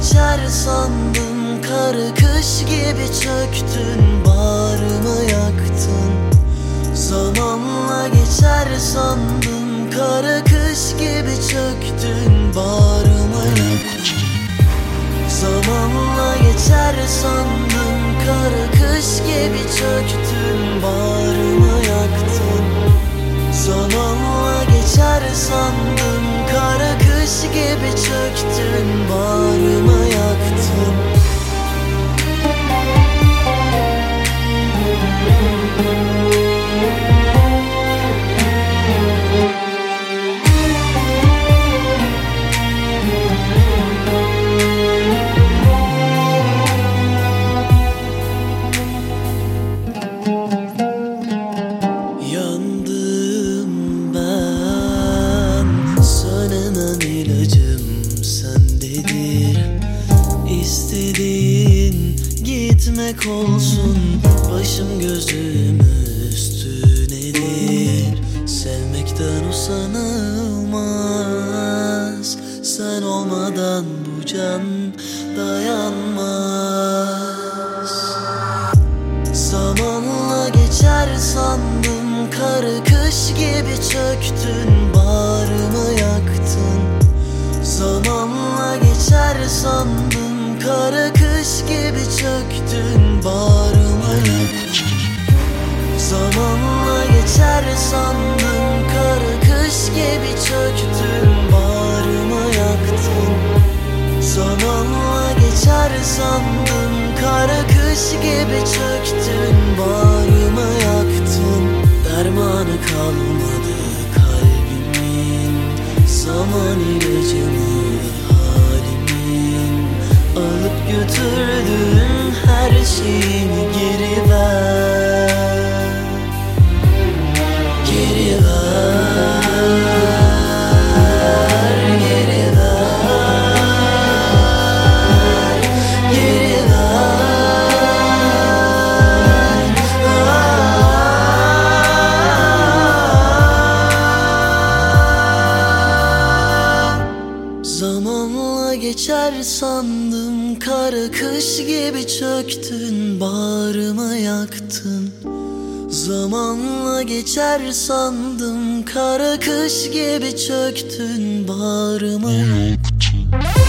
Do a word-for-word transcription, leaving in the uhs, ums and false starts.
geçer sandım, kara kış gibi çöktün, bağrımı yaktın. Zamanla geçer sandım, kara kış gibi çöktün, bağrımı yaktın. Zamanla geçer sandım, kara kış gibi çöktün, bağrımı yaktın. Zamanla geçer sandım, kara kış gibi çöktün, bağrımı yaktın. İstediğin gitmek olsun, başım gözüm üstünedir. Sevmekten usanılmaz, sen olmadan bu can dayanmaz. Zamanla geçer sandım, kara kış gibi çöktün, bağrımı yaktın. Zamanla geçer sandım, kara kış gibi çöktün, bağrımı yaktın. Zamanla geçer sandım, kara kış gibi çöktün, bağrımı yaktın. Zamanla geçer sandım, kara kış gibi çöktün, bağrımı yaktın. Dermanı kalmadı kalbimin, zaman ilacımı halimin. Alıp götürdün her şeyini, geri ver, geri ver, geri ver, geri ver. Zamanla geçer sandım, kara kış gibi çöktün, bağrımı yaktın. Zamanla geçer sandım, kara kış gibi çöktün, bağrımı yaktın.